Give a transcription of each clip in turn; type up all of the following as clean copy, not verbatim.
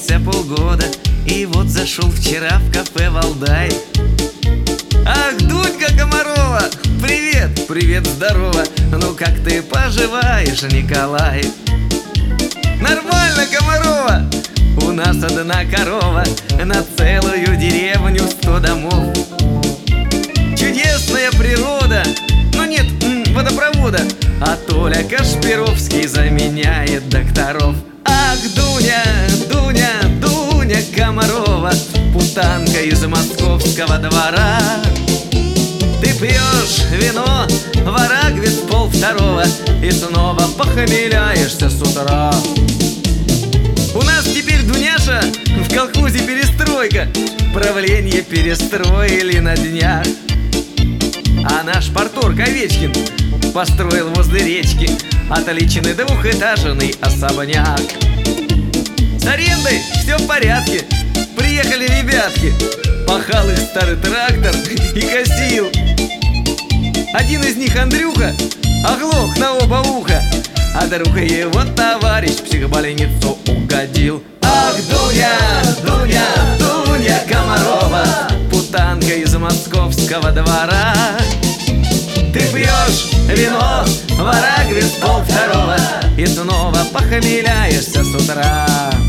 учился полгода, и вот зашел вчера в кафе «Валдай». Ах, Дунька Комарова, привет! Привет, здорово! Ну как ты поживаешь, Николай? Нормально, Комарова! У нас одна корова на целую деревню 100 домов. Чудесная природа, но нет водопровода, а Толя Кашпировский заменяет докторов. Ах, Дуня, Дуня, Дуня Комарова, путанка из московского двора. Ты пьешь вино в Арагвис 1:30 и снова похмеляешься с утра. У нас теперь, Дуняша, в колхозе перестройка. Правление перестроили на днях. А наш парторг Овечкин построил возле речки отличный двухэтажный особняк. С арендой все в порядке. Приехали ребятки, пахал их старый трактор и косил. Один из них, Андрюха, оглох на оба уха, а друг его товарищ в психбольницу угодил. Ах, Дуня, Дуня, Дуня Комарова, путанка из московского двора. Ты пьешь вино в Арагвис 1:30 и снова похмеляешься с утра.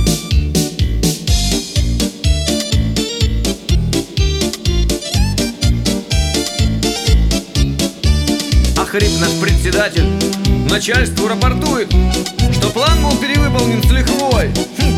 А хрип наш председатель начальству рапортует, что план, мол, перевыполнен с лихвой.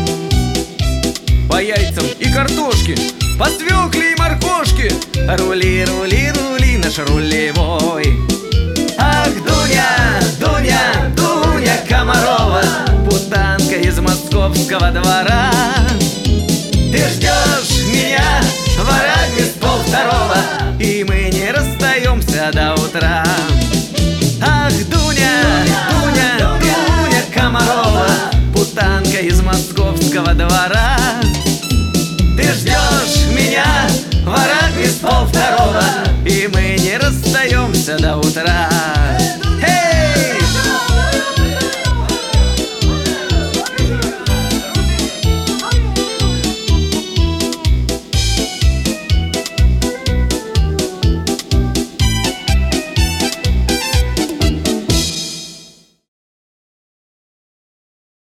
По яйцам и картошке, по свекле и моркошке, рули, рули, рули наш рулевой. Ах, Дуня, Дуня, Дуня Комарова, путанка из московского двора. Ты ждешь меня в Арагвис 1:30, и мы не расстаемся до утра. Ах, Дуня, Дуня, Дуня Комарова, путанка из московского двора. Ты ждешь меня в Арагвис 1:30, и мы не расстаемся до утра.